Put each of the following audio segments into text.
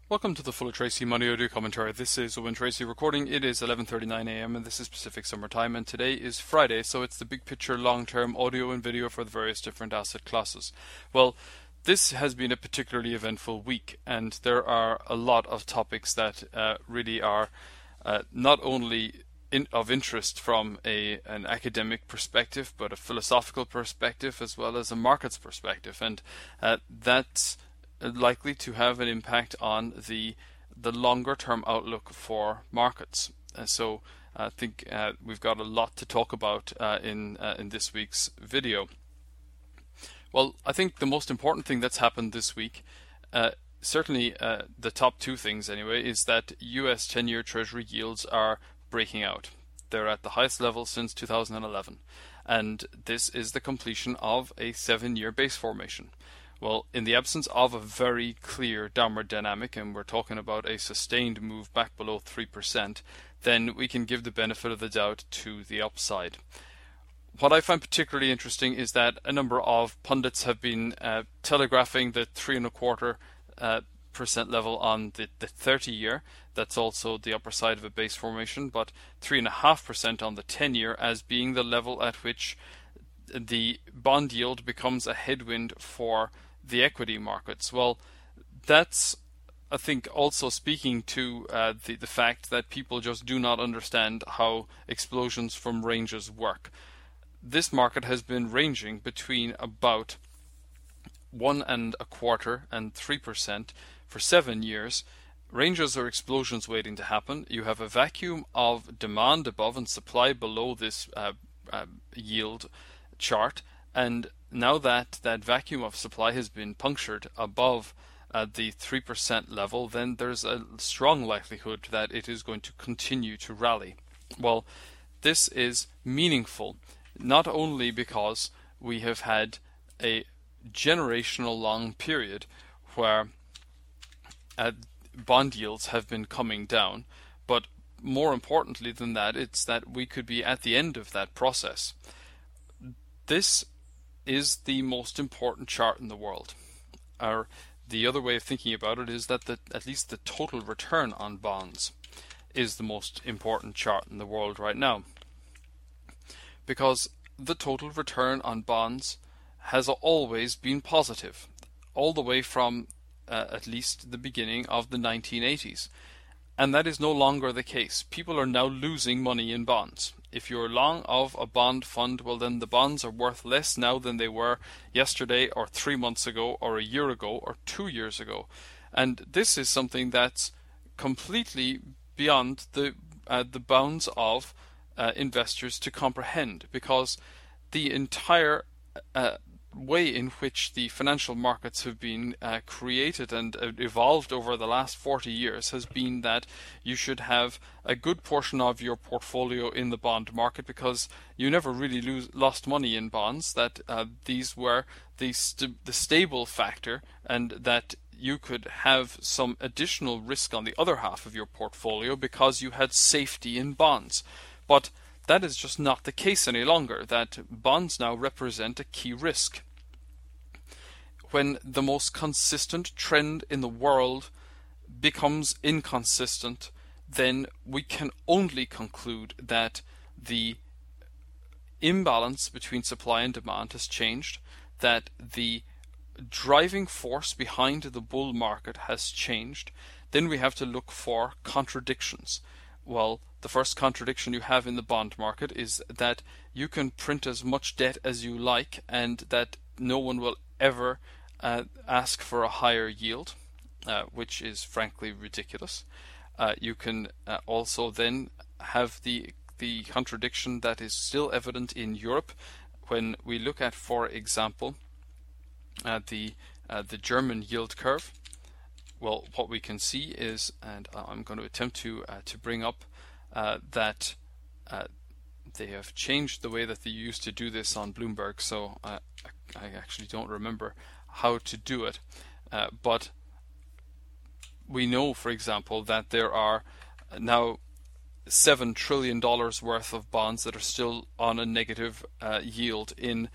Welcome to the Full of Tracy Money Audio Commentary. This is Owen Tracy recording. It is 11:39 a.m. and this is Pacific Summer Time, and today is Friday, so it's the big picture long-term audio and video for the various different asset classes. Well, this has been a particularly eventful week, and there are a lot of topics that really are not only of interest from an academic perspective, but a philosophical perspective as well as a markets perspective, and that's likely to have an impact on the longer term outlook for markets. So I think we've got a lot to talk about in this week's video. Well, I think the most important thing that's happened this week, certainly the top two things anyway, is that US 10-year Treasury yields are breaking out. They're at the highest level since 2011, and this is the completion of a 7-year base formation. Well, in the absence of a very clear downward dynamic, and we're talking about a sustained move back below 3%, then we can give the benefit of the doubt to the upside. What I find particularly interesting is that a number of pundits have been telegraphing the 3.25% level on the 30-year. That's also the upper side of a base formation, but 3.5% on the 10-year as being the level at which the bond yield becomes a headwind for the equity markets. Well, that's, I think, also speaking to the fact that people just do not understand how explosions from ranges work. This market has been ranging between about 1.25% and 3% for 7 years. Ranges are explosions waiting to happen. You have a vacuum of demand above and supply below this yield chart, and now that vacuum of supply has been punctured above the 3% level, then there's a strong likelihood that it is going to continue to rally. Well, this is meaningful, not only because we have had a generational long period where bond yields have been coming down, but more importantly than that, it's that we could be at the end of that process. This is the most important chart in the world. Or the other way of thinking about it is that at least the total return on bonds is the most important chart in the world right now. Because the total return on bonds has always been positive, all the way from at least the beginning of the 1980s. And that is no longer the case. People are now losing money in bonds. If you're long of a bond fund, well then the bonds are worth less now than they were yesterday or 3 months ago or a year ago or 2 years ago. And this is something that's completely beyond the bounds of investors to comprehend, because the entire way in which the financial markets have been created and evolved over the last 40 years has been that you should have a good portion of your portfolio in the bond market, because you never really lost money in bonds, that these were the stable factor, and that you could have some additional risk on the other half of your portfolio because you had safety in bonds. But that is just not the case any longer, that bonds now represent a key risk. When the most consistent trend in the world becomes inconsistent, then we can only conclude that the imbalance between supply and demand has changed, that the driving force behind the bull market has changed. Then we have to look for contradictions. Well, the first contradiction you have in the bond market is that you can print as much debt as you like and that no one will ever ask for a higher yield, which is frankly ridiculous. You can also then have the contradiction that is still evident in Europe when we look at, for example, the German yield curve. Well, what we can see is, and I'm going to attempt to bring up that they have changed the way that they used to do this on Bloomberg, so I actually don't remember how to do it. But we know, for example, that there are now $7 trillion worth of bonds that are still on a negative yield in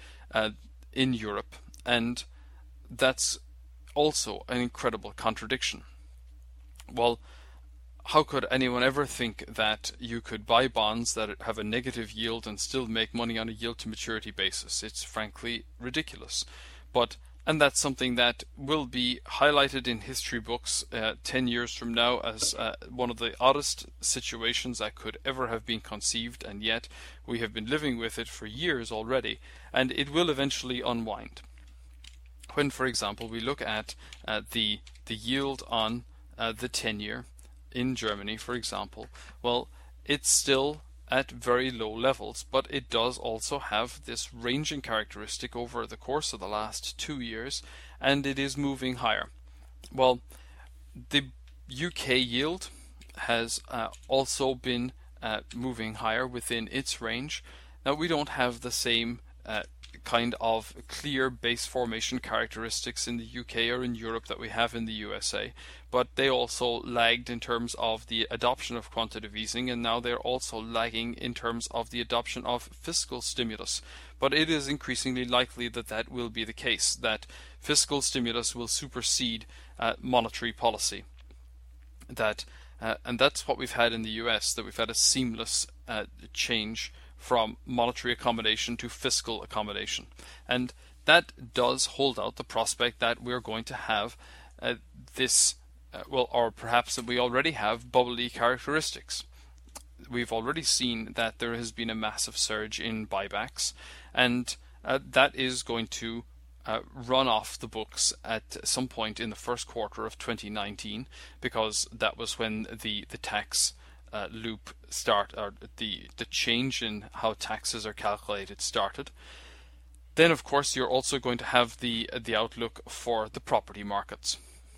Europe, and that's also an incredible contradiction. Well, how could anyone ever think that you could buy bonds that have a negative yield and still make money on a yield to maturity basis? It's frankly ridiculous. But and that's something that will be highlighted in history books 10 years from now as one of the oddest situations that could ever have been conceived, and yet we have been living with it for years already, and it will eventually unwind. When, for example, we look at the yield on the 10-year in Germany, for example, well, it's still at very low levels, but it does also have this ranging characteristic over the course of the last 2 years, and it is moving higher. Well, the UK yield has also been moving higher within its range. Now, we don't have the same kind of clear base formation characteristics in the UK or in Europe that we have in the USA, but they also lagged in terms of the adoption of quantitative easing, and now they're also lagging in terms of the adoption of fiscal stimulus. But it is increasingly likely that that will be the case, that fiscal stimulus will supersede monetary policy. And that's what we've had in the US, that we've had a seamless change from monetary accommodation to fiscal accommodation. And that does hold out the prospect that we're going to have this, or perhaps that we already have bubbly characteristics. We've already seen that there has been a massive surge in buybacks, and that is going to run off the books at some point in the first quarter of 2019, because that was when the tax loop or the change in how taxes are calculated started. Then, of course, you're also going to have the outlook for the property markets.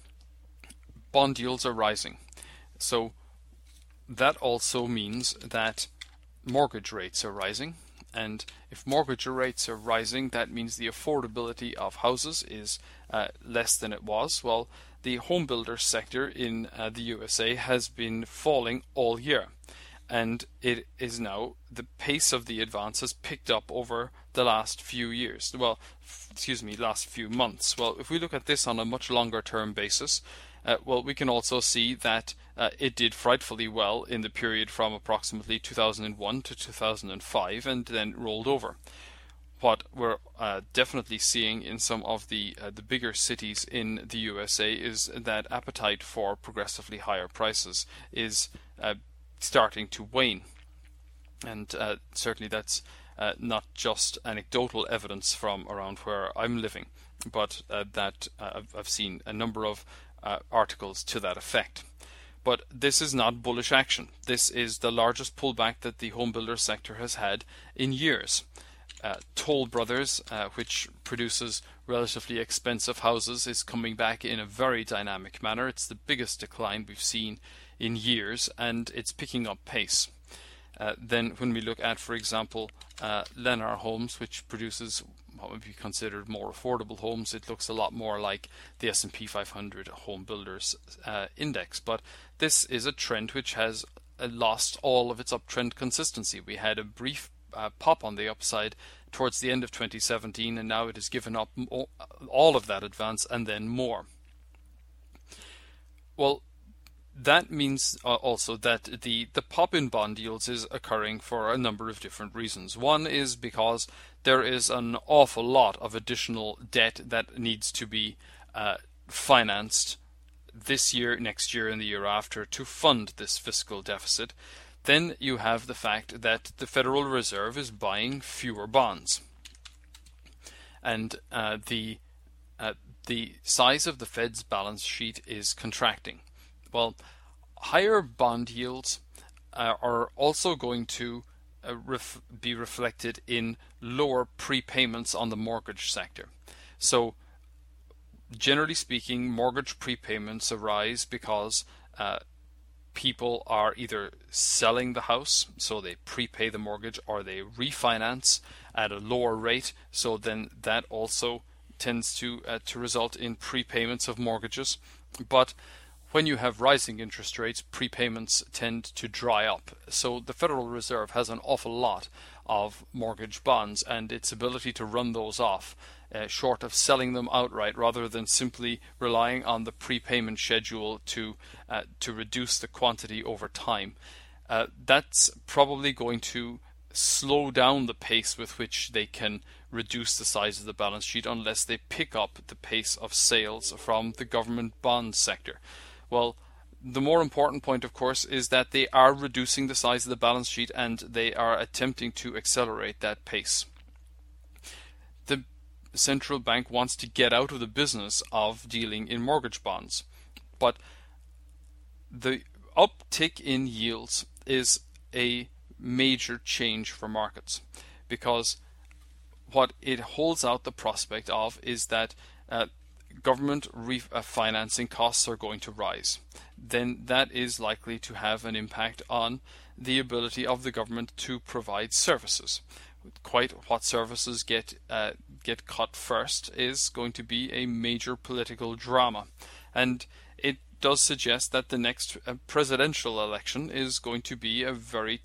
Bond yields are rising, so that also means that mortgage rates are rising. And if mortgage rates are rising, that means the affordability of houses is less than it was. Well, the home builder sector in the USA has been falling all year, and it is now, the pace of the advance has picked up over the last few years. Well, last few months. Well, if we look at this on a much longer term basis, we can also see that it did frightfully well in the period from approximately 2001 to 2005 and then rolled over. What we're definitely seeing in some of the bigger cities in the USA is that appetite for progressively higher prices is starting to wane. And certainly that's not just anecdotal evidence from around where I'm living, but that I've seen a number of articles to that effect. But this is not bullish action. This is the largest pullback that the home builder sector has had in years. Toll Brothers, which produces relatively expensive houses, is coming back in a very dynamic manner. It's the biggest decline we've seen in years, and it's picking up pace. Then when we look at, for example, Lennar Homes, which produces what would be considered more affordable homes, it looks a lot more like the S&P 500 Home Builders Index. But this is a trend which has lost all of its uptrend consistency. We had a brief pop on the upside towards the end of 2017, and now it has given up all of that advance and then more. Well, that means also that the pop in bond yields is occurring for a number of different reasons. One is because there is an awful lot of additional debt that needs to be financed this year, next year, and the year after to fund this fiscal deficit. Then you have the fact that the Federal Reserve is buying fewer bonds, and the size of the Fed's balance sheet is contracting. Well, higher bond yields are also going to be reflected in lower prepayments on the mortgage sector. So, generally speaking, mortgage prepayments arise because people are either selling the house, so they prepay the mortgage, or they refinance at a lower rate, so then that also tends to result in prepayments of mortgages. But when you have rising interest rates, prepayments tend to dry up. So the Federal Reserve has an awful lot of mortgage bonds, and its ability to run those off short of selling them outright, rather than simply relying on the prepayment schedule to reduce the quantity over time. That's probably going to slow down the pace with which they can reduce the size of the balance sheet, unless they pick up the pace of sales from the government bond sector. Well, the more important point, of course, is that they are reducing the size of the balance sheet, and they are attempting to accelerate that pace. The central bank wants to get out of the business of dealing in mortgage bonds, but the uptick in yields is a major change for markets, because what it holds out the prospect of is that government financing costs are going to rise. Then that is likely to have an impact on the ability of the government to provide services. Quite what services get cut first is going to be a major political drama, and it does suggest that the next presidential election is going to be a very,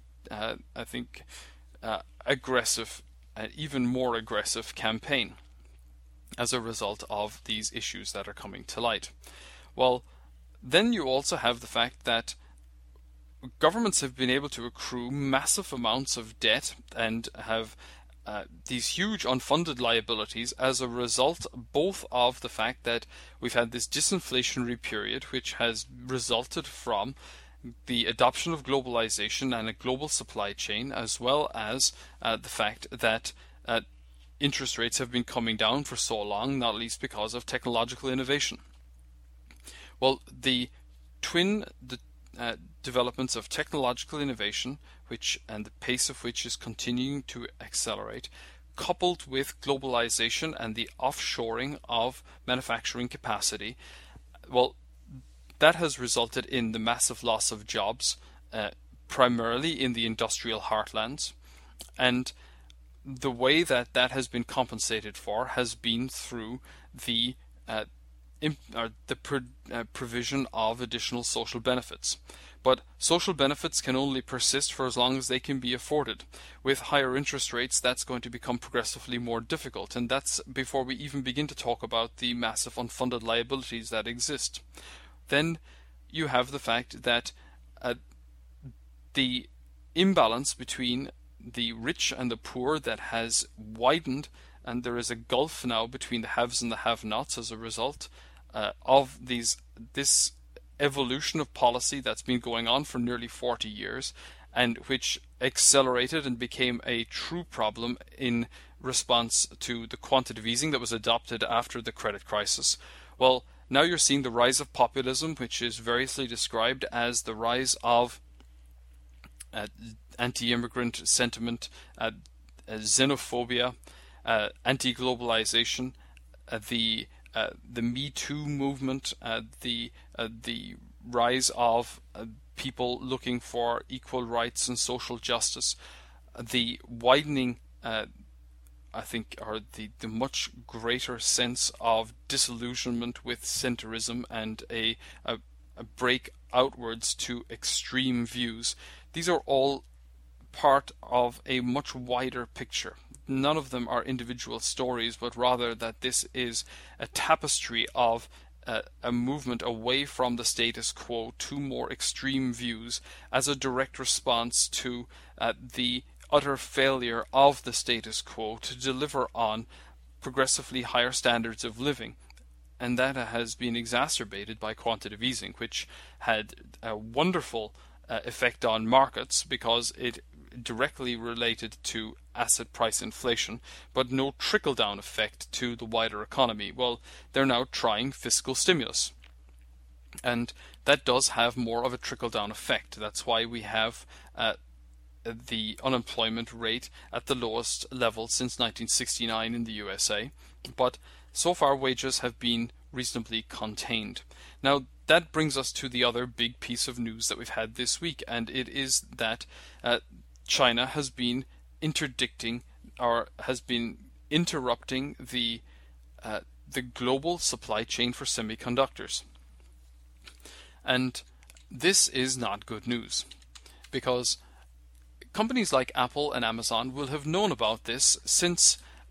aggressive, even more aggressive campaign as a result of these issues that are coming to light. Well, then you also have the fact that governments have been able to accrue massive amounts of debt and have these huge unfunded liabilities as a result both of the fact that we've had this disinflationary period, which has resulted from the adoption of globalization and a global supply chain, as well as the fact that interest rates have been coming down for so long, not least because of technological innovation. Well, the twin developments of technological innovation, and the pace of which is continuing to accelerate, coupled with globalization and the offshoring of manufacturing capacity, well, that has resulted in the massive loss of jobs, primarily in the industrial heartlands, and the way that has been compensated for has been through the provision of additional social benefits. But social benefits can only persist for as long as they can be afforded. With higher interest rates, that's going to become progressively more difficult, and that's before we even begin to talk about the massive unfunded liabilities that exist. Then you have the fact that the imbalance between the rich and the poor that has widened, and there is a gulf now between the haves and the have-nots as a result of this evolution of policy that's been going on for nearly 40 years, and which accelerated and became a true problem in response to the quantitative easing that was adopted after the credit crisis. Well, now you're seeing the rise of populism, which is variously described as the rise of anti-immigrant sentiment, xenophobia, anti-globalization, the Me Too movement, the rise of people looking for equal rights and social justice, the widening, or the much greater sense of disillusionment with centrism and a break outwards to extreme views. These are all part of a much wider picture. None of them are individual stories, but rather that this is a tapestry of a movement away from the status quo to more extreme views as a direct response to the utter failure of the status quo to deliver on progressively higher standards of living. And that has been exacerbated by quantitative easing, which had a wonderful effect on markets because it directly related to asset price inflation, but no trickle-down effect to the wider economy. Well, they're now trying fiscal stimulus, and that does have more of a trickle-down effect. That's why we have the unemployment rate at the lowest level since 1969 in the USA, but so far wages have been reasonably contained. Now, that brings us to the other big piece of news that we've had this week, and it is that China has been interdicting or has been interrupting the global supply chain for semiconductors. And this is not good news, because companies like Apple and Amazon will have known about this since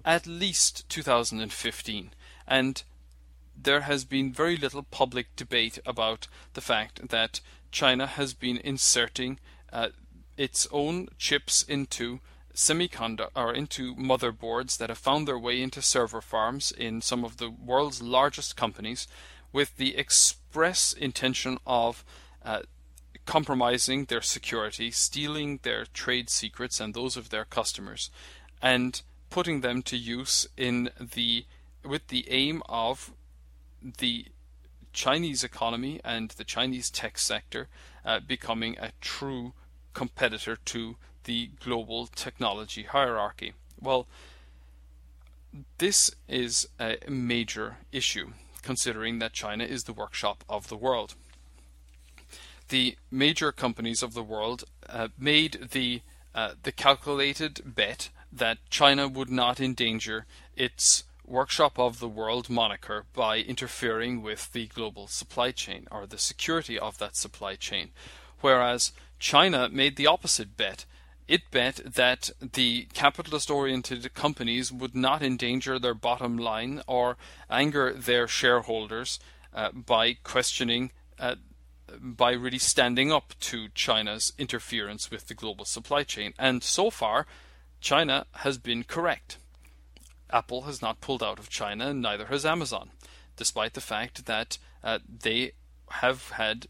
at least 2015, and there has been very little public debate about the fact that China has been inserting its own chips into into motherboards that have found their way into server farms in some of the world's largest companies, with the express intention of compromising their security, stealing their trade secrets and those of their customers, and putting them to use with the aim of the Chinese economy and the Chinese tech sector becoming a true competitor to the global technology hierarchy. Well, this is a major issue, considering that China is the workshop of the world. The major companies of the world made the calculated bet that China would not endanger its workshop of the world moniker by interfering with the global supply chain or the security of that supply chain, whereas China made the opposite bet. It bet that the capitalist-oriented companies would not endanger their bottom line or anger their shareholders by questioning, by really standing up to China's interference with the global supply chain. And so far, China has been correct. Apple has not pulled out of China, and neither has Amazon, despite the fact that they have had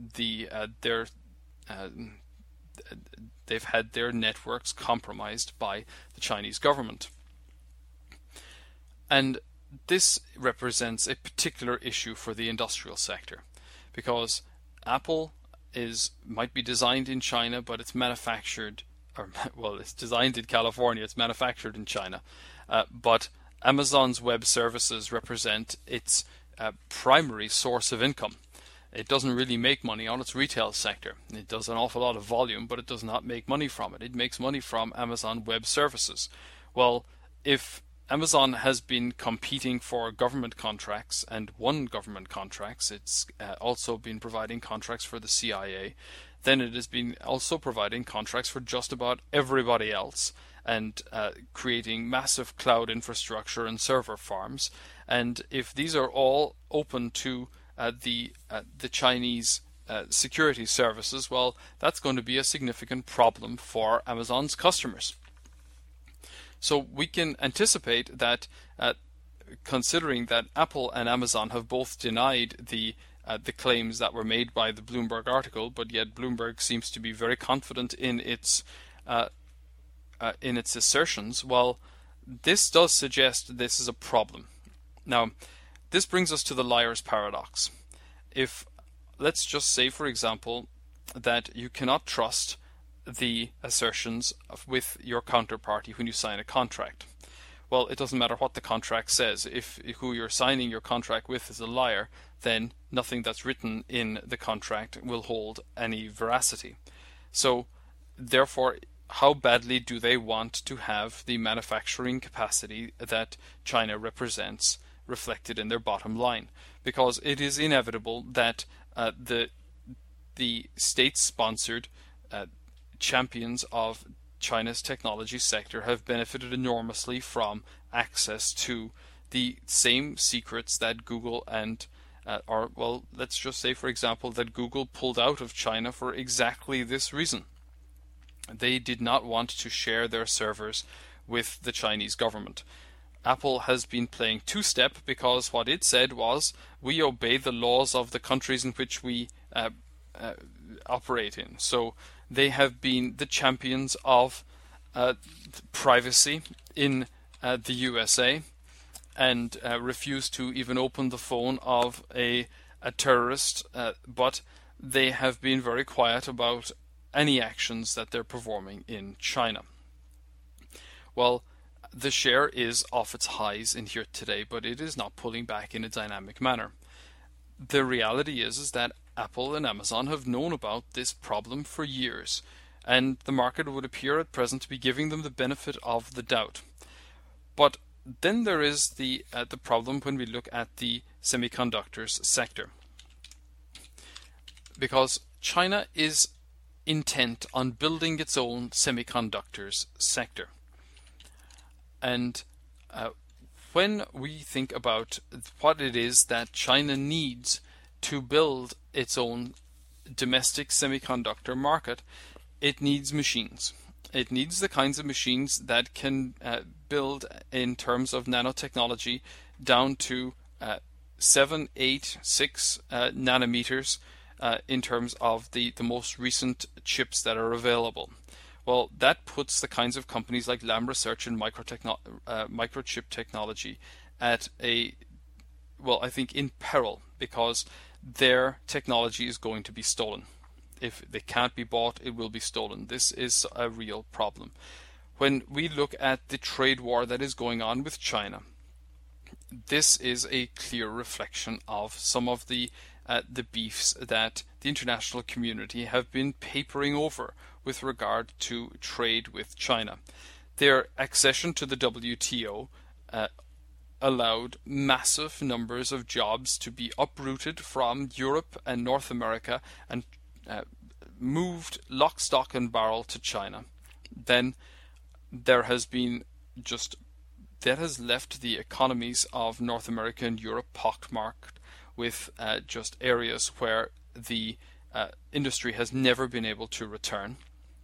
they've had their networks compromised by the Chinese government. And this represents a particular issue for the industrial sector, because Apple might be designed in China, but it's manufactured, it's designed in California, it's manufactured in China. But Amazon's web services represent its primary source of income. It doesn't really make money on its retail sector. It does an awful lot of volume, but it does not make money from it. It makes money from Amazon Web Services. Well, if Amazon has been competing for government contracts and won government contracts, it's also been providing contracts for the CIA, then it has been also providing contracts for just about everybody else, and creating massive cloud infrastructure and server farms. And if these are all open to the Chinese security services, well, that's going to be a significant problem for Amazon's customers. So we can anticipate that, considering that Apple and Amazon have both denied the claims that were made by the Bloomberg article, but yet Bloomberg seems to be very confident in its assertions, well, this does suggest this is a problem. Now, this brings us to the liar's paradox. Let's just say, for example, that you cannot trust the assertions with your counterparty when you sign a contract. Well, it doesn't matter what the contract says. If who you're signing your contract with is a liar, then nothing that's written in the contract will hold any veracity. So, therefore, how badly do they want to have the manufacturing capacity that China represents reflected in their bottom line? Because it is inevitable that the state-sponsored champions of China's technology sector have benefited enormously from access to the same secrets that Google and let's just say, for example, that Google pulled out of China for exactly this reason. They did not want to share their servers with the Chinese government. Apple has been playing two-step because what it said was, we obey the laws of the countries in which we operate in. So they have been the champions of privacy in the USA, and refused to even open the phone of a terrorist, but they have been very quiet about any actions that they're performing in China. Well, the share is off its highs in here today, but it is not pulling back in a dynamic manner. The reality is that Apple and Amazon have known about this problem for years, and the market would appear at present to be giving them the benefit of the doubt. But then there is the problem when we look at the semiconductors sector, because China is intent on building its own semiconductors sector. And when we think about what it is that China needs to build its own domestic semiconductor market, it needs machines. It needs the kinds of machines that can build in terms of nanotechnology down to 7, 8, 6 nanometers in terms of the most recent chips that are available. Well, that puts the kinds of companies like Lam Research and Microchip Technology at I think in peril, because their technology is going to be stolen. If they can't be bought, it will be stolen. This is a real problem. When we look at the trade war that is going on with China, this is a clear reflection of some of the beefs that the international community have been papering over with regard to trade with China. Their accession to the WTO allowed massive numbers of jobs to be uprooted from Europe and North America and moved lock, stock and barrel to China. Then there has been that has left the economies of North America and Europe pockmarked with just areas where the industry has never been able to return.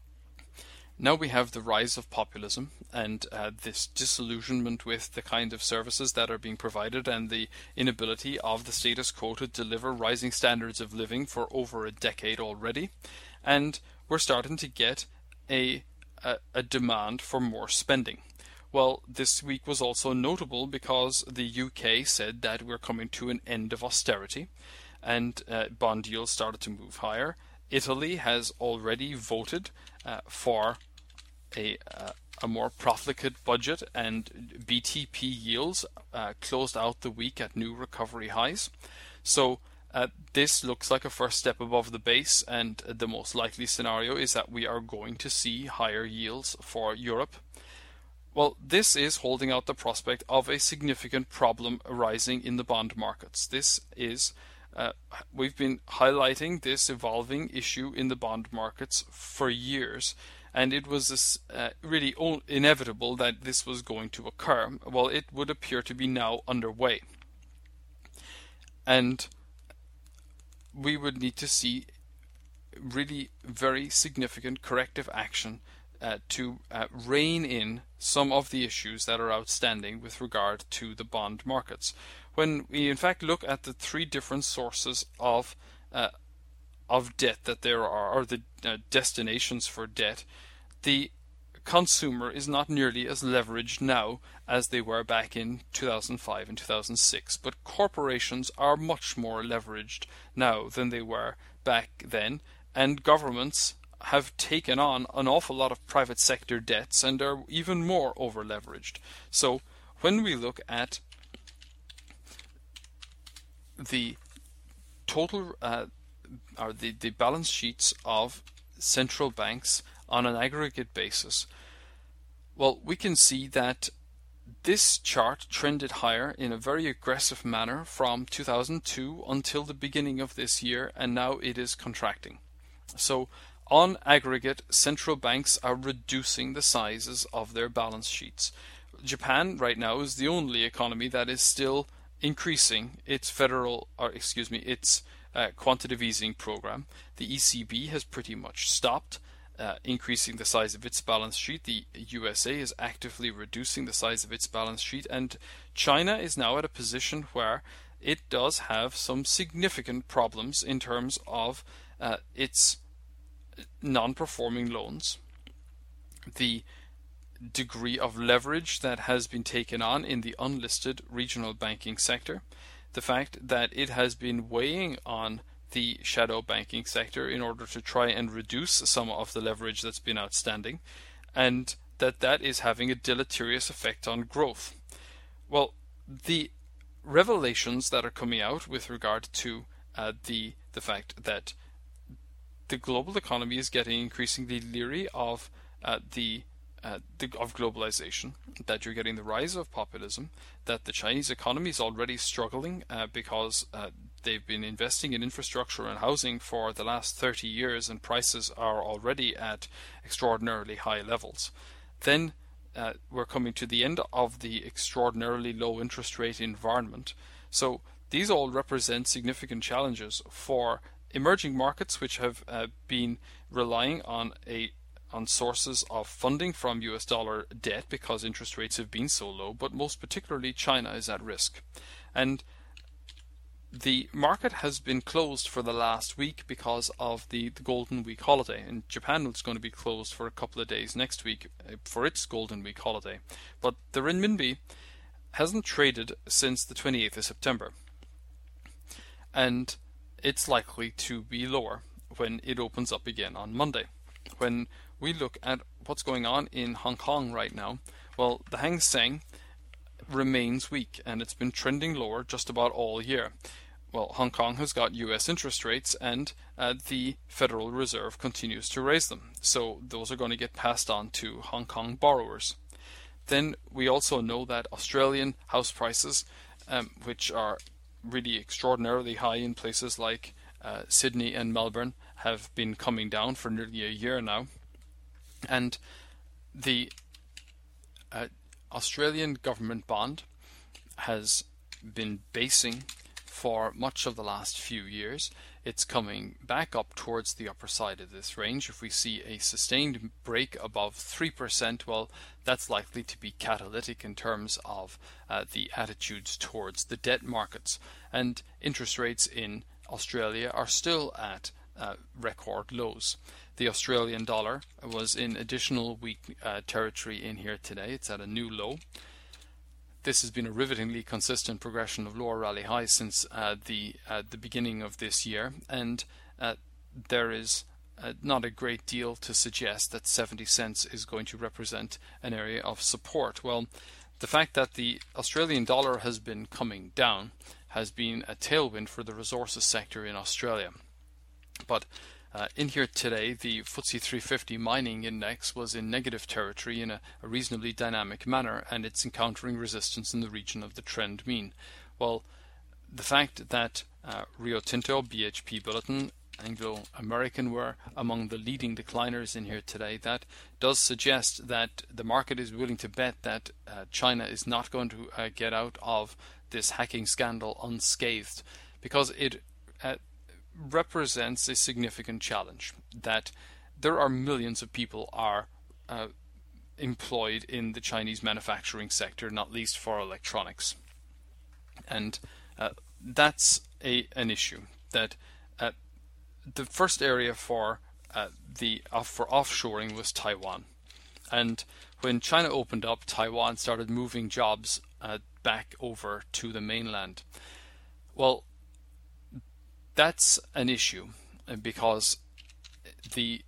Now we have the rise of populism and this disillusionment with the kind of services that are being provided and the inability of the status quo to deliver rising standards of living for over a decade already. And we're starting to get a demand for more spending. Well, this week was also notable because the UK said that we're coming to an end of austerity and bond yields started to move higher. Italy has already voted for a more profligate budget, and BTP yields closed out the week at new recovery highs. So this looks like a first step above the base, and the most likely scenario is that we are going to see higher yields for Europe. Well, this is holding out the prospect of a significant problem arising in the bond markets. This is we've been highlighting this evolving issue in the bond markets for years, and it was really inevitable that this was going to occur. Well, it would appear to be now underway. And we would need to see really very significant corrective action to rein in some of the issues that are outstanding with regard to the bond markets. When we in fact look at the three different sources of debt that there are, or the destinations for debt, the consumer is not nearly as leveraged now as they were back in 2005 and 2006, but corporations are much more leveraged now than they were back then, and governments have taken on an awful lot of private sector debts and are even more over leveraged. So when we look at the total or the balance sheets of central banks on an aggregate basis, well, we can see that this chart trended higher in a very aggressive manner from 2002 until the beginning of this year, and now it is contracting. So on aggregate, central banks are reducing the sizes of their balance sheets. Japan right now is the only economy that is still increasing its its quantitative easing program. The ECB has pretty much stopped increasing the size of its balance sheet. The USA is actively reducing the size of its balance sheet, and China is now at a position where it does have some significant problems in terms of its non-performing loans, the degree of leverage that has been taken on in the unlisted regional banking sector, the fact that it has been weighing on the shadow banking sector in order to try and reduce some of the leverage that's been outstanding, and that is having a deleterious effect on growth. Well, the revelations that are coming out with regard to the fact that the global economy is getting increasingly leery of globalization, that you're getting the rise of populism, that the Chinese economy is already struggling because they've been investing in infrastructure and housing for the last 30 years and prices are already at extraordinarily high levels. Then we're coming to the end of the extraordinarily low interest rate environment. So these all represent significant challenges for emerging markets, which have been relying on sources of funding from US dollar debt because interest rates have been so low, but most particularly China is at risk. And the market has been closed for the last week because of the Golden Week holiday. In Japan, it's going to be closed for a couple of days next week for its Golden Week holiday. But the renminbi hasn't traded since the 28th of September. And it's likely to be lower when it opens up again on Monday. When we look at what's going on in Hong Kong right now, well, the Hang Seng remains weak and it's been trending lower just about all year. Well, Hong Kong has got US interest rates and the Federal Reserve continues to raise them. So those are going to get passed on to Hong Kong borrowers. Then we also know that Australian house prices, which are really extraordinarily high in places like Sydney and Melbourne, have been coming down for nearly a year now. And the Australian government bond has been basing for much of the last few years. It's coming back up towards the upper side of this range. If we see a sustained break above 3%, well, that's likely to be catalytic in terms of the attitudes towards the debt markets. And interest rates in Australia are still at record lows. The Australian dollar was in additional weak territory in here today. It's at a new low. This has been a rivetingly consistent progression of lower rally highs since the beginning of this year, and there is not a great deal to suggest that 70 cents is going to represent an area of support. Well, the fact that the Australian dollar has been coming down has been a tailwind for the resources sector in Australia. But in here today, the FTSE 350 mining index was in negative territory in a reasonably dynamic manner, and it's encountering resistance in the region of the trend mean. Well, the fact that Rio Tinto, BHP Billiton, Anglo American were among the leading decliners in here today, that does suggest that the market is willing to bet that China is not going to get out of this hacking scandal unscathed, because it represents a significant challenge that there are millions of people are employed in the Chinese manufacturing sector, not least for electronics, and that's an issue. That the first area for offshoring was Taiwan, and when China opened up, Taiwan started moving jobs back over to the mainland. Well, that's an issue because the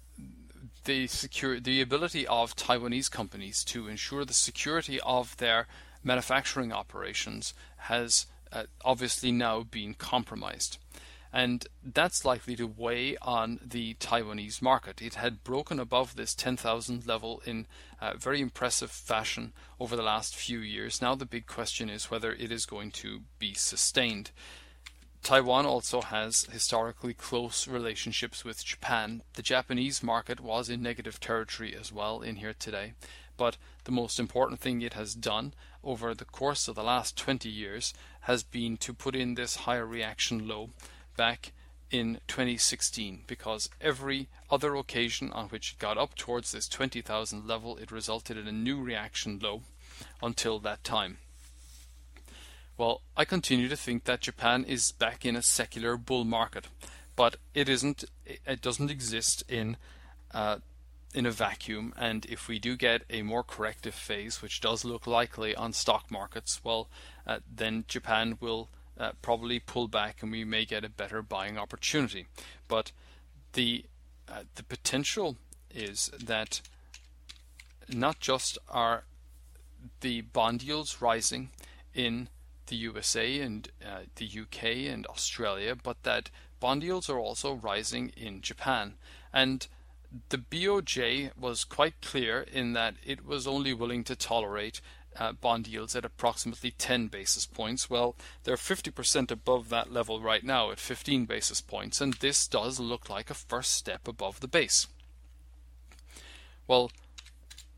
ability of Taiwanese companies to ensure the security of their manufacturing operations has obviously now been compromised. And that's likely to weigh on the Taiwanese market. It had broken above this 10,000 level in very impressive fashion over the last few years. Now the big question is whether it is going to be sustained. Taiwan also has historically close relationships with Japan. The Japanese market was in negative territory as well in here today, but the most important thing it has done over the course of the last 20 years has been to put in this higher reaction low back in 2016, because every other occasion on which it got up towards this 20,000 level, it resulted in a new reaction low until that time. Well, I continue to think that Japan is back in a secular bull market, but it isn't. It doesn't exist in a vacuum. And if we do get a more corrective phase, which does look likely on stock markets, well, then Japan will probably pull back, and we may get a better buying opportunity. But the potential is that not just are the bond yields rising in the USA and the UK and Australia, but that bond yields are also rising in Japan. And the BOJ was quite clear in that it was only willing to tolerate bond yields at approximately 10 basis points. Well, they're 50% above that level right now at 15 basis points, and this does look like a first step above the base. Well,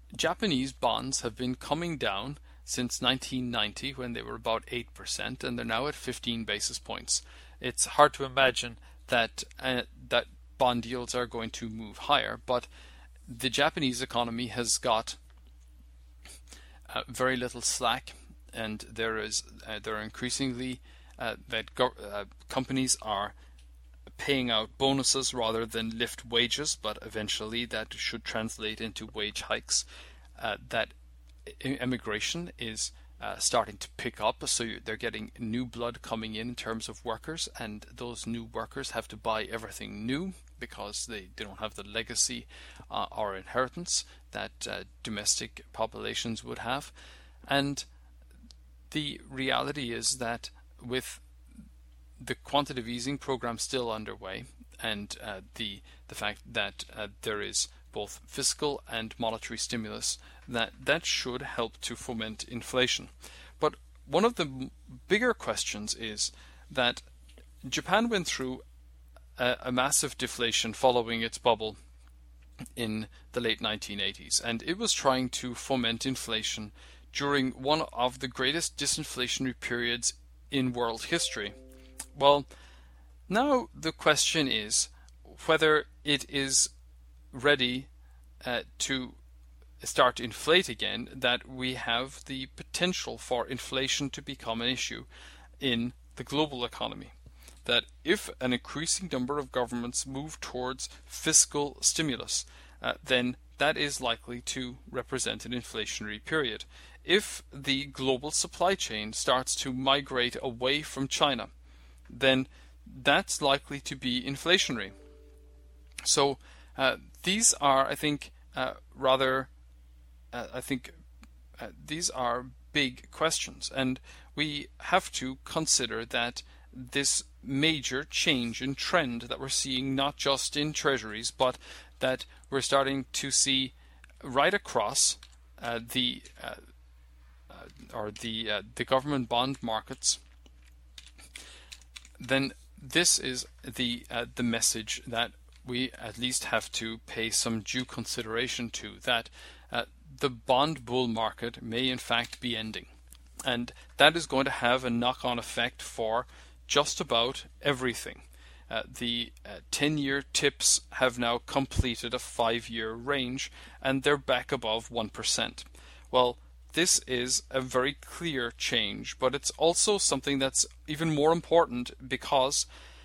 Japanese bonds have been coming down since 1990 when they were about 8%, and they're now at 15 basis points. It's hard to imagine that that bond yields are going to move higher, but the Japanese economy has got very little slack, and there are increasingly companies are paying out bonuses rather than lift wages, but eventually that should translate into wage hikes. That immigration is starting to pick up, so they're getting new blood coming in terms of workers, and those new workers have to buy everything new because they don't have the legacy or inheritance that domestic populations would have. And the reality is that with the quantitative easing program still underway, and the fact that there is both fiscal and monetary stimulus, that should help to foment inflation. But one of the bigger questions is that Japan went through a massive deflation following its bubble in the late 1980s, and it was trying to foment inflation during one of the greatest disinflationary periods in world history. Well, now the question is whether it is ready to start to inflate again, that we have the potential for inflation to become an issue in the global economy. That if an increasing number of governments move towards fiscal stimulus, then that is likely to represent an inflationary period. If the global supply chain starts to migrate away from China, then that's likely to be inflationary. So these are, I think, these are big questions, and we have to consider that this major change in trend that we're seeing not just in treasuries, but that we're starting to see right across the government bond markets, then this is the message that we at least have to pay some due consideration to, that the bond bull market may in fact be ending, and that is going to have a knock-on effect for just about everything. The 10-year tips have now completed a 5-year range, and they're back above 1%. Well, this is a very clear change, but it's also something that's even more important because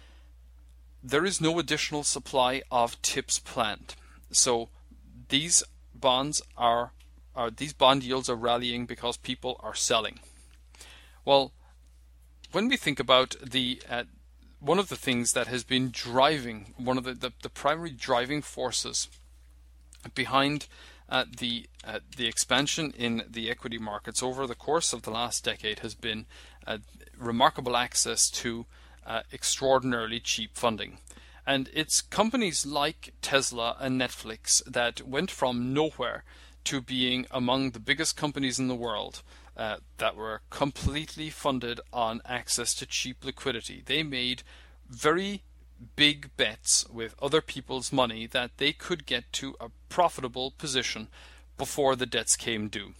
there is no additional supply of tips planned. So these bonds these bond yields are rallying because people are selling. Well, when we think about the one of the things that has been driving, one of the primary driving forces behind the expansion in the equity markets over the course of the last decade has been remarkable access to extraordinarily cheap funding. And it's companies like Tesla and Netflix that went from nowhere to being among the biggest companies in the world that were completely funded on access to cheap liquidity. They made very big bets with other people's money that they could get to a profitable position before the debts came due.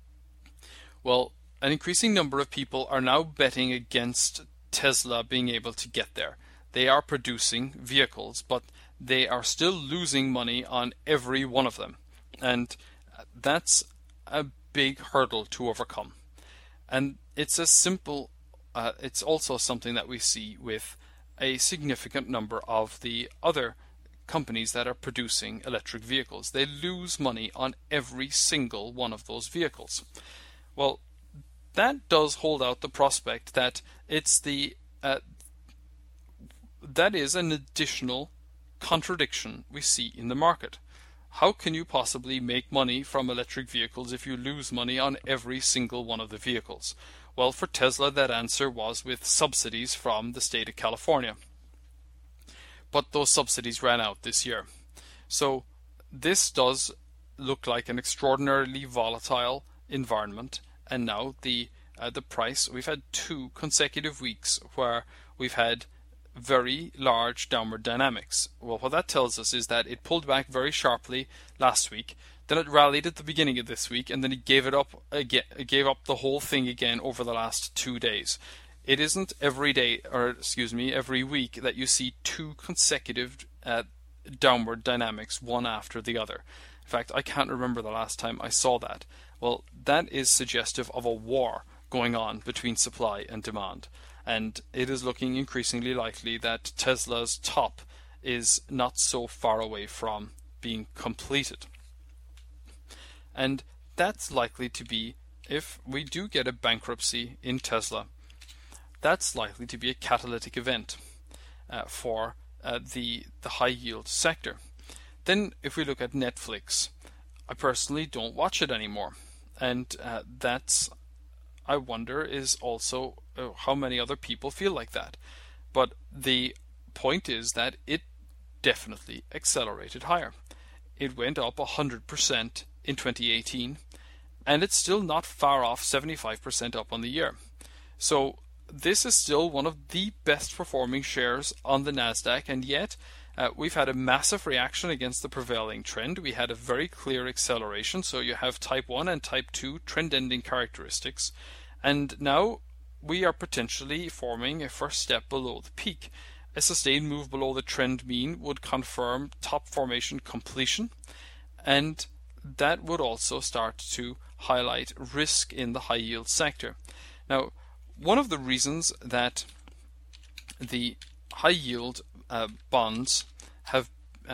Well, an increasing number of people are now betting against Tesla being able to get there. They are producing vehicles, but they are still losing money on every one of them. And that's a big hurdle to overcome. And it's it's also something that we see with a significant number of the other companies that are producing electric vehicles. They lose money on every single one of those vehicles. Well, that does hold out the prospect that it's that is an additional contradiction we see in the market. How can you possibly make money from electric vehicles if you lose money on every single one of the vehicles? Well, for Tesla, that answer was with subsidies from the state of California. But those subsidies ran out this year. So this does look like an extraordinarily volatile environment. And now the price, we've had 2 consecutive weeks where we've had very large downward dynamics. Well, what that tells us is that it pulled back very sharply last week. then it rallied at the beginning of this week, and then it gave it up again, it gave up the whole thing again over the last 2 days. It isn't every day, or excuse me, every week that you see two consecutive downward dynamics, one after the other. In fact, I can't remember the last time I saw that. Well, that is suggestive of a war going on between supply and demand. And it is looking increasingly likely that Tesla's top is not so far away from being completed. And that's likely to be, if we do get a bankruptcy in Tesla, that's likely to be a catalytic event for the high yield sector. Then if we look at Netflix, I personally don't watch it anymore. And that's, I wonder, is also how many other people feel like that. But the point is that it definitely accelerated higher. It went up 100% in 2018, and it's still not far off 75% up on the year. So this is still one of the best performing shares on the Nasdaq, and yet we've had a massive reaction against the prevailing trend. We had a very clear acceleration, so you have type 1 and type 2 trend ending characteristics, and now we are potentially forming a first step below the peak. A sustained move below the trend mean would confirm top formation completion, and that would also start to highlight risk in the high yield sector. Now, one of the reasons that the high yield bonds have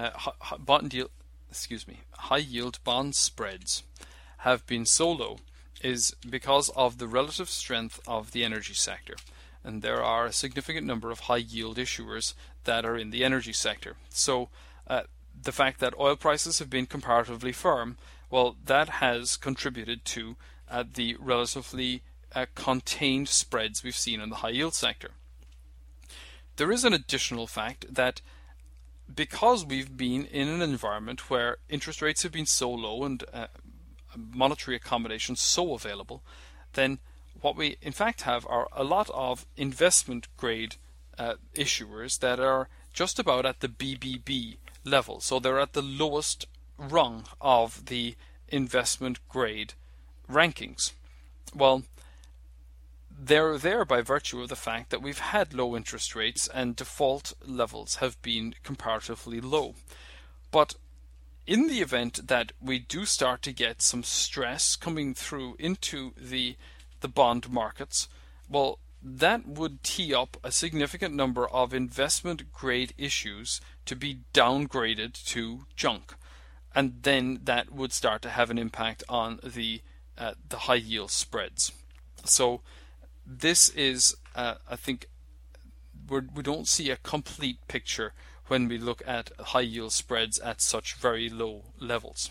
high yield bond spreads have been so low is because of the relative strength of the energy sector. And there are a significant number of high yield issuers that are in the energy sector. So the fact that oil prices have been comparatively firm, well, that has contributed to the relatively contained spreads we've seen in the high yield sector. There is an additional fact that because we've been in an environment where interest rates have been so low and monetary accommodation so available, then what we in fact have are a lot of investment grade issuers that are just about at the BBB level. So they're at the lowest rung of the investment grade rankings. Well, they're there by virtue of the fact that we've had low interest rates and default levels have been comparatively low. But in the event that we do start to get some stress coming through into the bond markets, well, that would tee up a significant number of investment grade issues to be downgraded to junk, and then that would start to have an impact on the high yield spreads. So this is, I think, we don't see a complete picture when we look at high yield spreads at such very low levels.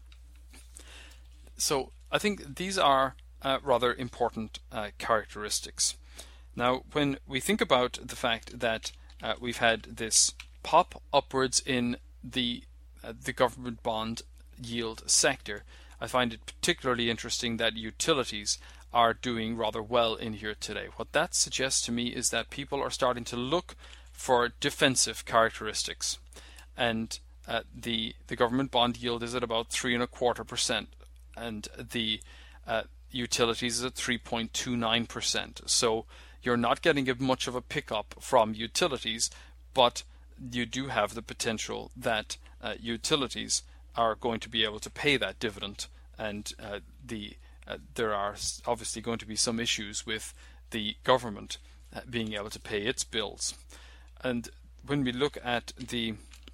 So I think these are rather important characteristics. Now, when we think about the fact that we've had this pop upwards in the government bond yield sector, I find it particularly interesting that utilities are doing rather well in here today. What that suggests to me is that people are starting to look for defensive characteristics, and the government bond yield is at about 3.25%, and the utilities is at 3.29%. So you're not getting much of a pickup from utilities, but you do have the potential that utilities are going to be able to pay that dividend, and there are obviously going to be some issues with the government being able to pay its bills. And when we look at the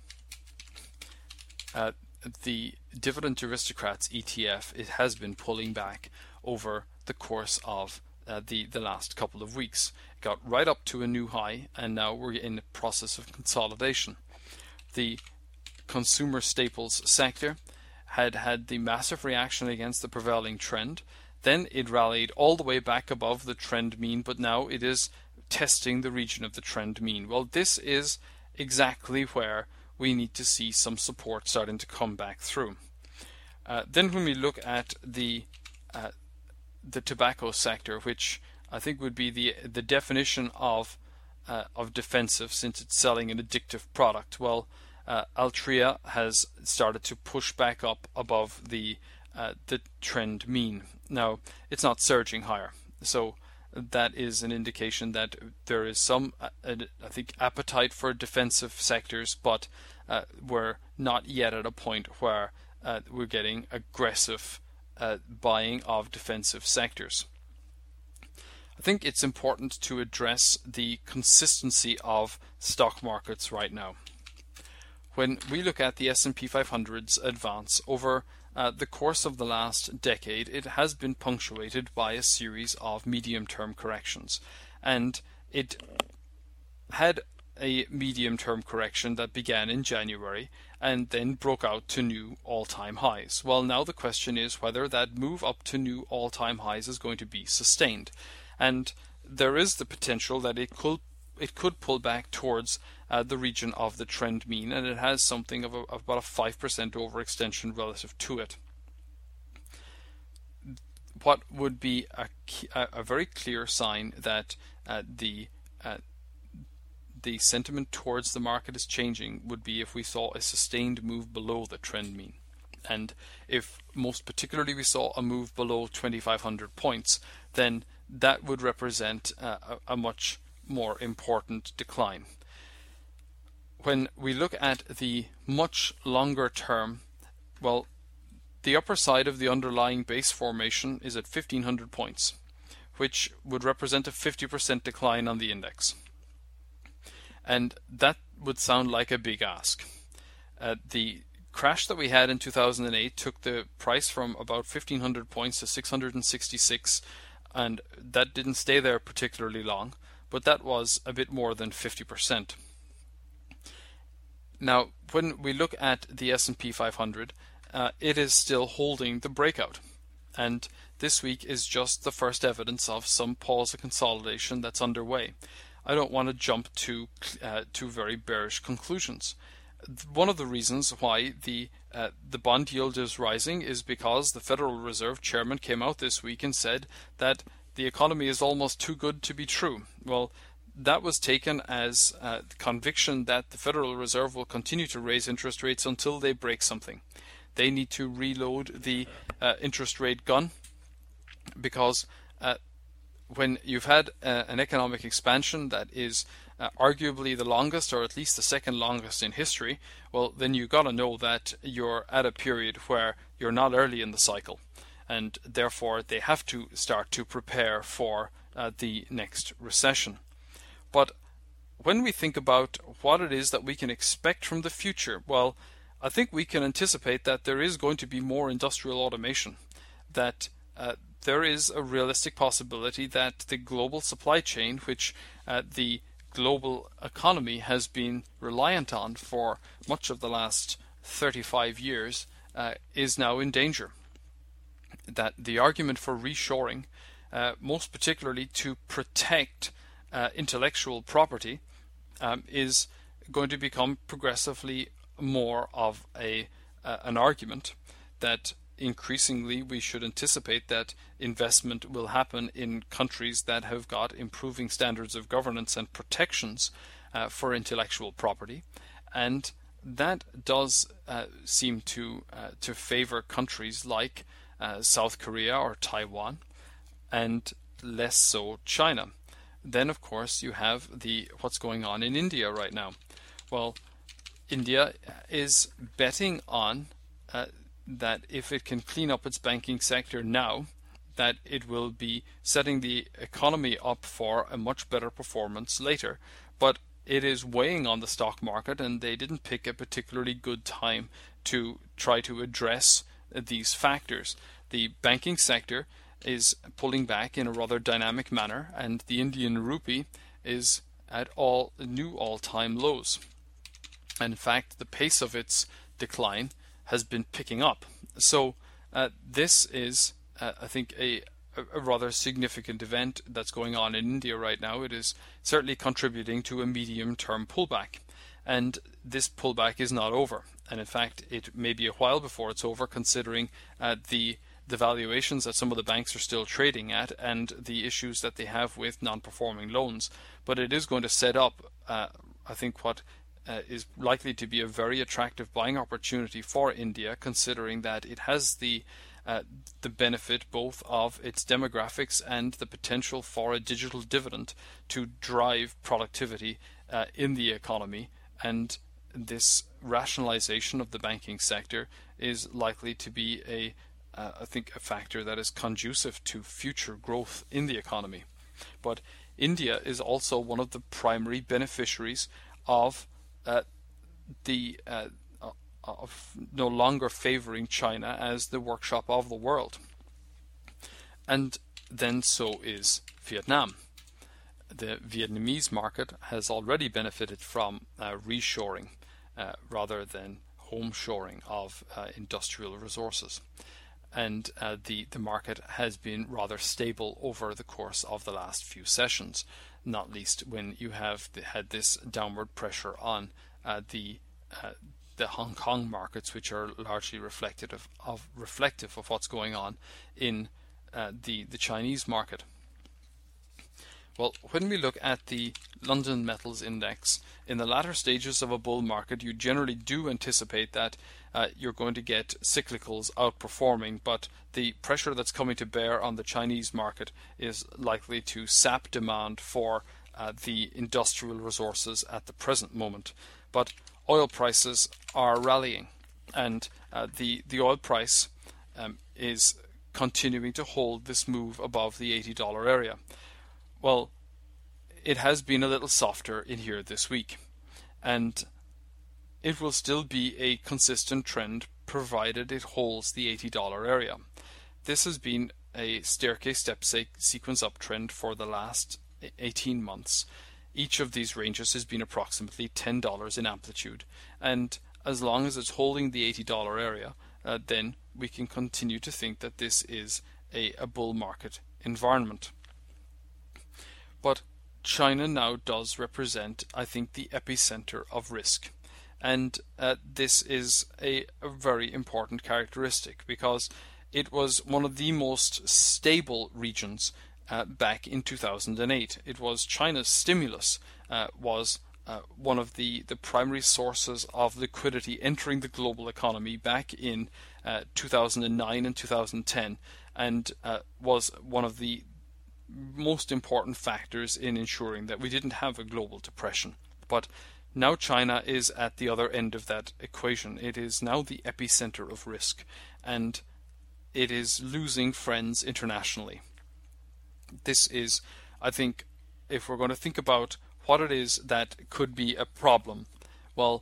Dividend Aristocrats ETF, it has been pulling back over the course of the last couple of weeks. It got right up to a new high, and now we're in the process of consolidation. The consumer staples sector had the massive reaction against the prevailing trend. Then it rallied all the way back above the trend mean, but now it is testing the region of the trend mean. Well, this is exactly where we need to see some support starting to come back through. Then when we look at the tobacco sector, which I think would be the definition of defensive, since it's selling an addictive product, well, Altria has started to push back up above the trend mean. Now, it's not surging higher, so that is an indication that there is some, I think, appetite for defensive sectors, but we're not yet at a point where we're getting aggressive buying of defensive sectors. I think it's important to address the consistency of stock markets right now. When we look at the S&P 500's advance over the course of the last decade, it has been punctuated by a series of medium-term corrections, and it had a medium-term correction that began in January and then broke out to new all-time highs. Well, now the question is whether that move up to new all-time highs is going to be sustained, and there is the potential that it could pull back towards the region of the trend mean, and it has something of about a 5% overextension relative to it. What would be a very clear sign that the sentiment towards the market is changing would be if we saw a sustained move below the trend mean. And if most particularly we saw a move below 2,500 points, then that would represent a much more important decline. When we look at the much longer term, well, the upper side of the underlying base formation is at 1,500 points, which would represent a 50% decline on the index. And that would sound like a big ask. The crash that we had in 2008 took the price from about 1,500 points to 666, and that didn't stay there particularly long, but that was a bit more than 50%. Now, when we look at the S&P 500, it is still holding the breakout, and this week is just the first evidence of some pause of consolidation that's underway. I don't want to jump to very bearish conclusions. One of the reasons why the bond yield is rising is because the Federal Reserve chairman came out this week and said that the economy is almost too good to be true. Well, that was taken as conviction that the Federal Reserve will continue to raise interest rates until they break something. They need to reload the interest rate gun, because when you've had an economic expansion that is arguably the longest, or at least the second longest in history, well, then you've got to know that you're at a period where you're not early in the cycle, and therefore they have to start to prepare for the next recession. But when we think about what it is that we can expect from the future, well, I think we can anticipate that there is going to be more industrial automation, that there is a realistic possibility that the global supply chain, which the global economy has been reliant on for much of the last 35 years, is now in danger. That the argument for reshoring, most particularly to protect intellectual property, is going to become progressively more of an argument, that increasingly we should anticipate that investment will happen in countries that have got improving standards of governance and protections for intellectual property, and that does seem to favor countries like South Korea or Taiwan, and less so China. Then, of course, you have what's going on in India right now. Well, India is betting on that if it can clean up its banking sector now, that it will be setting the economy up for a much better performance later. But it is weighing on the stock market, and they didn't pick a particularly good time to try to address these factors. The banking sector is pulling back in a rather dynamic manner, and the Indian rupee is at new all-time lows. And in fact, the pace of its decline has been picking up. So this is, I think, a rather significant event that's going on in India right now. It is certainly contributing to a medium-term pullback. And this pullback is not over. And in fact, it may be a while before it's over, considering the valuations that some of the banks are still trading at and the issues that they have with non-performing loans. But it is going to set up, I think, what is likely to be a very attractive buying opportunity for India, considering that it has the benefit both of its demographics and the potential for a digital dividend to drive productivity in the economy. And this rationalization of the banking sector is likely to be I think, a factor that is conducive to future growth in the economy. But India is also one of the primary beneficiaries of of no longer favoring China as the workshop of the world. And then so is Vietnam. The Vietnamese market has already benefited from reshoring rather than home shoring of industrial resources. And the market has been rather stable over the course of the last few sessions, not least when you have had this downward pressure on the Hong Kong markets, which are largely reflective of what's going on in the Chinese market. Well, when we look at the London Metals Index, in the latter stages of a bull market, you generally do anticipate that you're going to get cyclicals outperforming, but the pressure that's coming to bear on the Chinese market is likely to sap demand for the industrial resources at the present moment. But oil prices are rallying, and the oil price is continuing to hold this move above the $80 area. Well, it has been a little softer in here this week, and it will still be a consistent trend provided it holds the $80 area. This has been a staircase step sequence uptrend for the last 18 months. Each of these ranges has been approximately $10 in amplitude, and as long as it's holding the $80 area, then we can continue to think that this is a bull market environment. But China now does represent, I think, the epicenter of risk. And this is a very important characteristic, because it was one of the most stable regions back in 2008. It was China's stimulus was one of the primary sources of liquidity entering the global economy back in 2009 and 2010, and was one of the most important factors in ensuring that we didn't have a global depression. But now China is at the other end of that equation. It is now the epicenter of risk, and it is losing friends internationally. This is, I think, if we're going to think about what it is that could be a problem, well,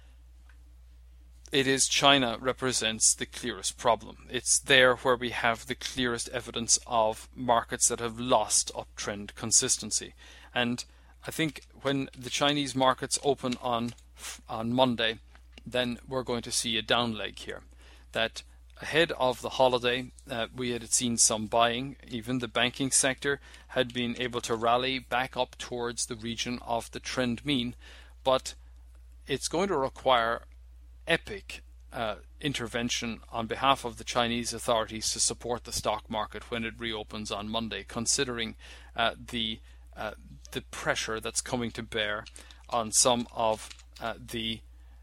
it is China represents the clearest problem. It's there where we have the clearest evidence of markets that have lost uptrend consistency. And I think when the Chinese markets open on Monday, then we're going to see a down leg here. That ahead of the holiday, we had seen some buying. Even the banking sector had been able to rally back up towards the region of the trend mean, but it's going to require epic intervention on behalf of the Chinese authorities to support the stock market when it reopens on Monday, considering the pressure that's coming to bear on some of the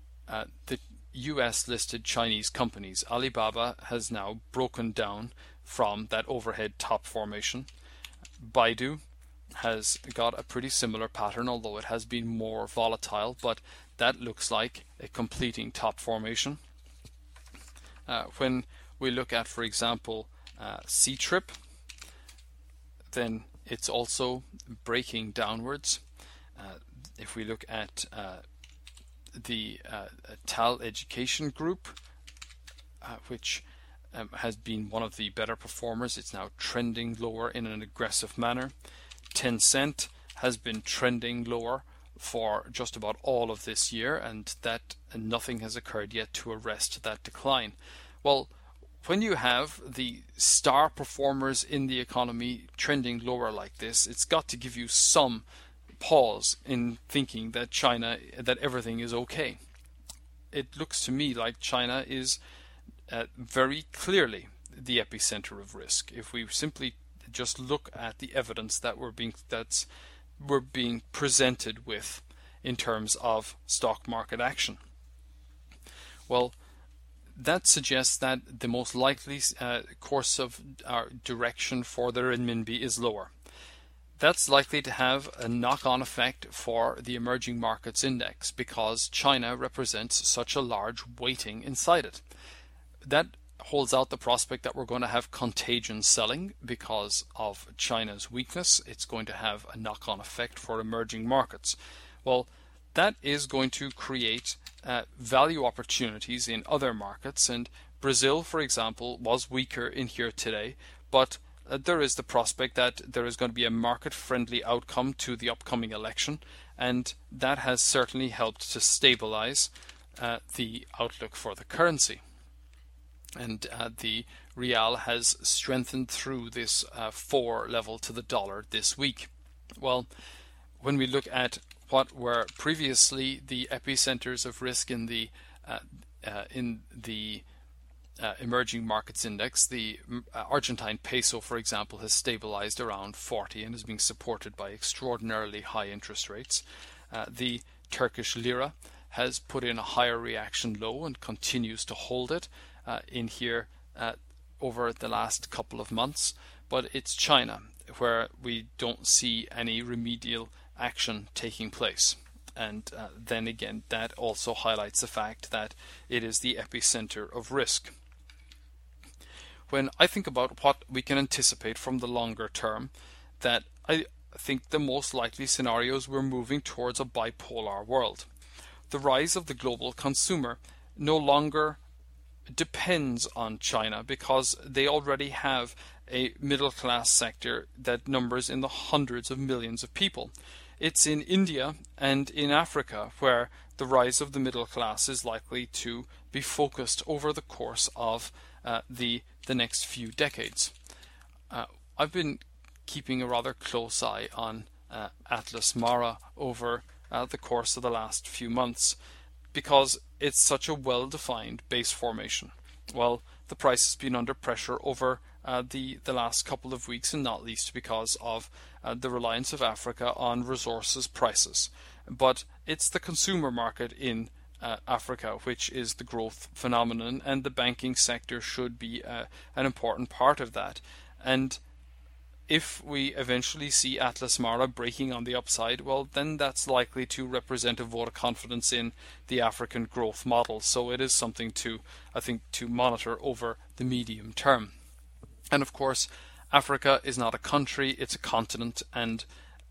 US listed Chinese companies. Alibaba has now broken down from that overhead top formation. Baidu has got a pretty similar pattern, although it has been more volatile, but that looks like a completing top formation. When we look at, for example, Ctrip, then it's also breaking downwards. If we look at the TAL Education Group, which has been one of the better performers, it's now trending lower in an aggressive manner. Tencent has been trending lower for just about all of this year, and nothing has occurred yet to arrest that decline. Well, when you have the star performers in the economy trending lower like this, it's got to give you some pause in thinking that everything is okay. It looks to me like China is very clearly the epicenter of risk. If we simply just look at the evidence that we're being presented with, in terms of stock market action. Well, that suggests that the most likely course of direction for the renminbi is lower. That's likely to have a knock-on effect for the emerging markets index because China represents such a large weighting inside it. That holds out the prospect that we're going to have contagion selling because of China's weakness. It's going to have a knock-on effect for emerging markets. Well, that is going to create value opportunities in other markets, and Brazil, for example, was weaker in here today, but there is the prospect that there is going to be a market-friendly outcome to the upcoming election, and that has certainly helped to stabilize the outlook for the currency. And the real has strengthened through this 4 level to the dollar this week. Well, when we look at what were previously the epicenters of risk in the emerging markets index, the Argentine peso, for example, has stabilized around 40 and is being supported by extraordinarily high interest rates. The Turkish lira has put in a higher reaction low and continues to hold it in here over the last couple of months, but it's China where we don't see any remedial action taking place. And then again, that also highlights the fact that it is the epicenter of risk. When I think about what we can anticipate from the longer term, that I think the most likely scenarios we're moving towards a bipolar world. The rise of the global consumer no longer depends on China because they already have a middle class sector that numbers in the hundreds of millions of people. It's in India and in Africa where the rise of the middle class is likely to be focused over the course of the next few decades. I've been keeping a rather close eye on Atlas Mara over the course of the last few months because it's such a well-defined base formation. Well, the price has been under pressure over the last couple of weeks, and not least because of the reliance of Africa on resources prices. But it's the consumer market in Africa which is the growth phenomenon, and the banking sector should be an important part of that. And if we eventually see Atlas Mara breaking on the upside, well, then that's likely to represent a vote of confidence in the African growth model. So it is something to, I think, to monitor over the medium term. And of course, Africa is not a country, it's a continent, and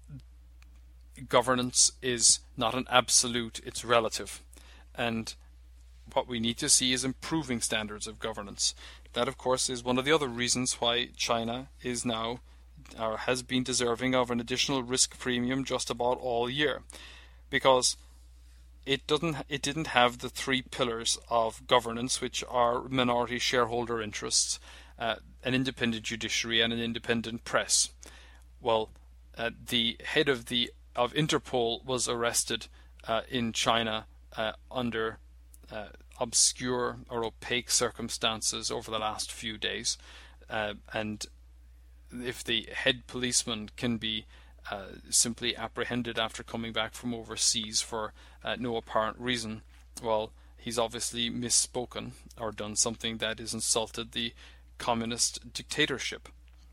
governance is not an absolute, it's relative. And what we need to see is improving standards of governance. That, of course, is one of the other reasons why China is now or has been deserving of an additional risk premium just about all year, because it didn't have the 3 pillars of governance, which are minority shareholder interests, an independent judiciary, and an independent press. Well, the head of Interpol was arrested in China under obscure or opaque circumstances over the last few days, and if the head policeman can be simply apprehended after coming back from overseas for no apparent reason, well, he's obviously misspoken or done something that has insulted the communist dictatorship.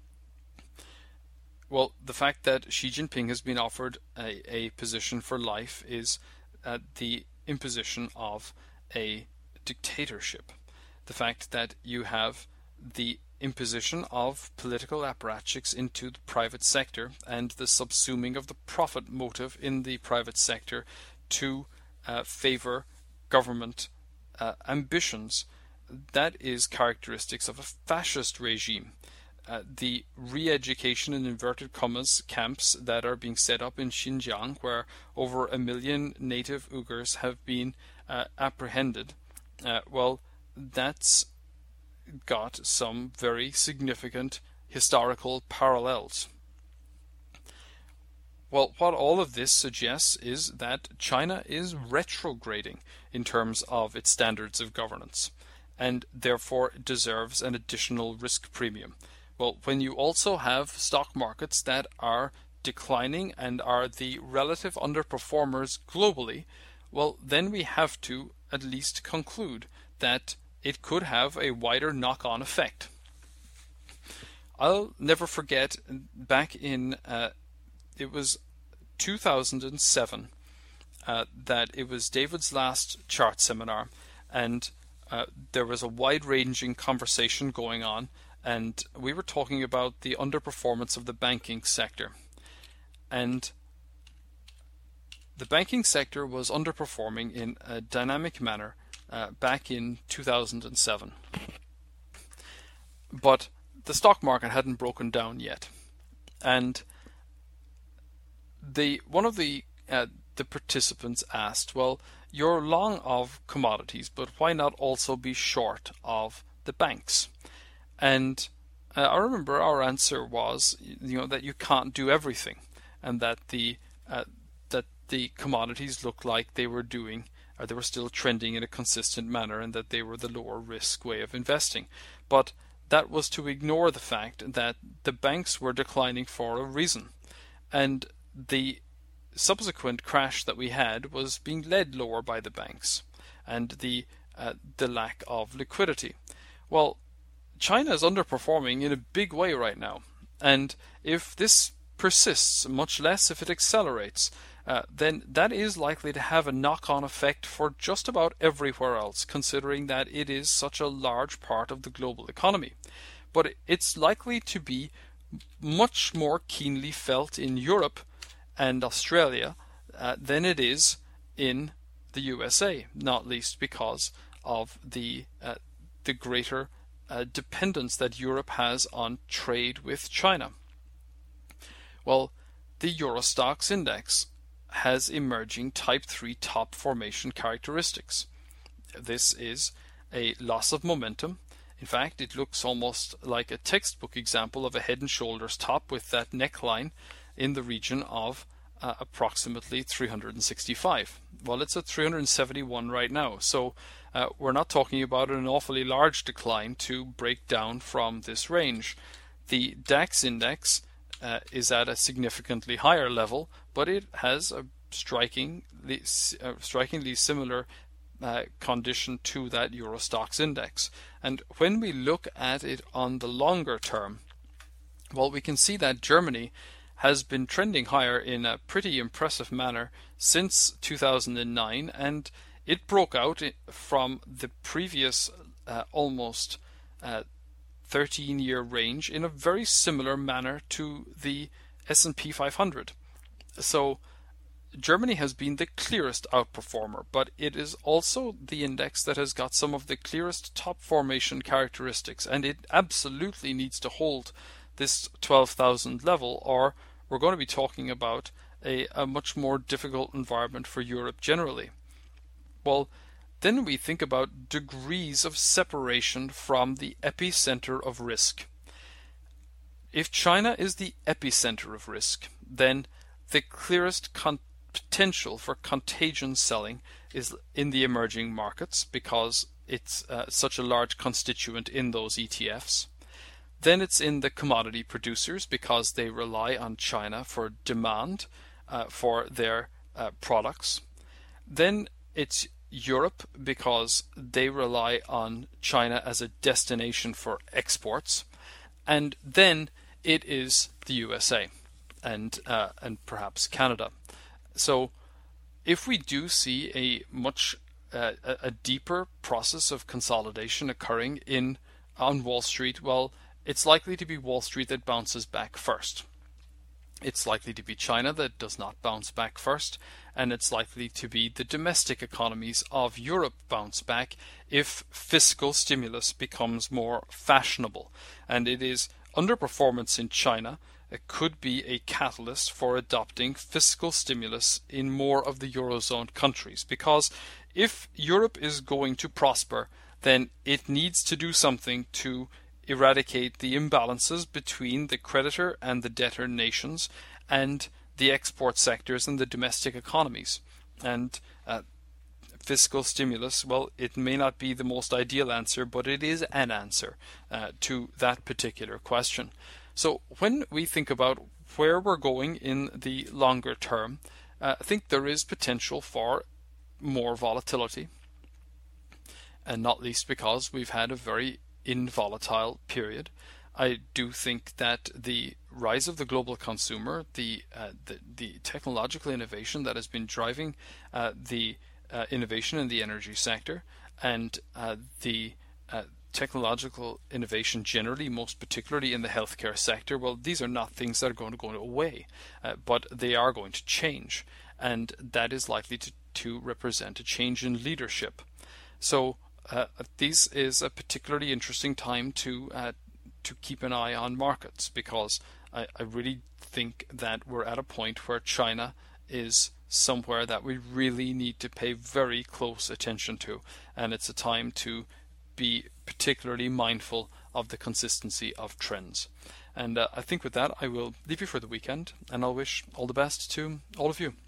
Well, the fact that Xi Jinping has been offered a position for life is the imposition of a dictatorship. The fact that you have the imposition of political apparatchiks into the private sector and the subsuming of the profit motive in the private sector to favor government ambitions, that is characteristics of a fascist regime. The re-education in inverted commas camps that are being set up in Xinjiang, where over 1 million native Uyghurs have been apprehended, well, that's got some very significant historical parallels. Well, what all of this suggests is that China is retrograding in terms of its standards of governance, and therefore deserves an additional risk premium. Well, when you also have stock markets that are declining and are the relative underperformers globally, well, then we have to at least conclude that it could have a wider knock-on effect. I'll never forget back in, it was 2007, that it was David's last chart seminar, and there was a wide-ranging conversation going on, and we were talking about the underperformance of the banking sector. And the banking sector was underperforming in a dynamic manner back in 2007. But the stock market hadn't broken down yet. And one of the participants asked, well, you're long of commodities, but why not also be short of the banks? And I remember our answer was, that you can't do everything, and that the commodities looked like they were doing, or they were still trending in a consistent manner, and that they were the lower risk way of investing. But that was to ignore the fact that the banks were declining for a reason, and the subsequent crash that we had was being led lower by the banks and the lack of liquidity. Well, China is underperforming in a big way right now, and if this persists, much less if it accelerates, then that is likely to have a knock-on effect for just about everywhere else, considering that it is such a large part of the global economy. But it's likely to be much more keenly felt in Europe and Australia than it is in the USA, not least because of the greater dependence that Europe has on trade with China. Well, the Euro Stoxx index has emerging type 3 top formation characteristics. This is a loss of momentum. In fact, it looks almost like a textbook example of a head and shoulders top with that neckline in the region of approximately 365. Well, it's at 371 right now, so we're not talking about an awfully large decline to break down from this range. The DAX index is at a significantly higher level, but it has a strikingly similar condition to that Euro Stoxx index. And when we look at it on the longer term, well, we can see that Germany has been trending higher in a pretty impressive manner since 2009, and it broke out from the previous almost 13-year range in a very similar manner to the S&P 500. So Germany has been the clearest outperformer, but it is also the index that has got some of the clearest top formation characteristics, and it absolutely needs to hold this 12,000 level, or we're going to be talking about a much more difficult environment for Europe generally. Well, then we think about degrees of separation from the epicenter of risk. If China is the epicenter of risk, then the clearest potential for contagion selling is in the emerging markets, because it's such a large constituent in those ETFs. Then it's in the commodity producers, because they rely on China for demand for their products. Then it's Europe, because they rely on China as a destination for exports. And then it is the USA and perhaps Canada. So if we do see a much a deeper process of consolidation occurring on Wall Street, well, it's likely to be Wall Street that bounces back first. It's likely to be China that does not bounce back first, and it's likely to be the domestic economies of Europe bounce back if fiscal stimulus becomes more fashionable. And it is underperformance in China. It could be a catalyst for adopting fiscal stimulus in more of the Eurozone countries, because if Europe is going to prosper, then it needs to do something to eradicate the imbalances between the creditor and the debtor nations and the export sectors and the domestic economies. And fiscal stimulus, well, it may not be the most ideal answer, but it is an answer to that particular question. So when we think about where we're going in the longer term, I think there is potential for more volatility, and not least because we've had a very involatile period. I do think that the rise of the global consumer, the technological innovation that has been driving the innovation in the energy sector, and the technological innovation generally, most particularly in the healthcare sector, well, these are not things that are going to go away, but they are going to change, and that is likely to represent a change in leadership. So this is a particularly interesting time to keep an eye on markets, because I really think that we're at a point where China is somewhere that we really need to pay very close attention to, and it's a time to be particularly mindful of the consistency of trends. And I think with that I will leave you for the weekend, and I'll wish all the best to all of you.